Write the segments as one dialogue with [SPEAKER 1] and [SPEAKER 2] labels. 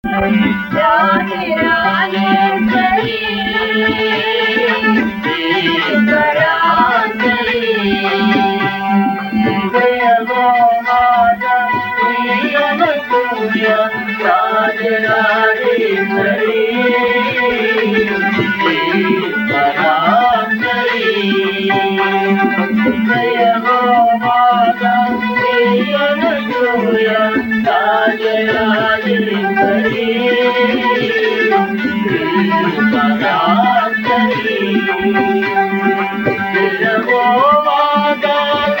[SPEAKER 1] राधे राधेश्वरी पराशरी जय गो माता प्रिय राधे राधेश्वरी पराशरी जय गो माता प्रिय राधे राधेश्वरी पराशरी जय गो माता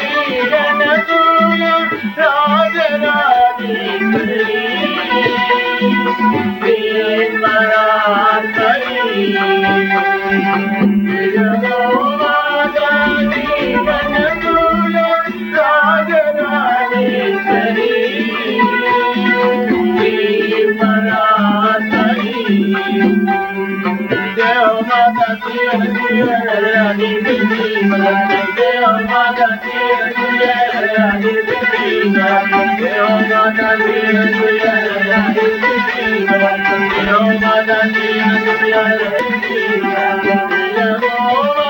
[SPEAKER 1] प्रिय राधे राधेश्वरी पराशरी जय गो माता प्रिय राधे राधेश्वरी Om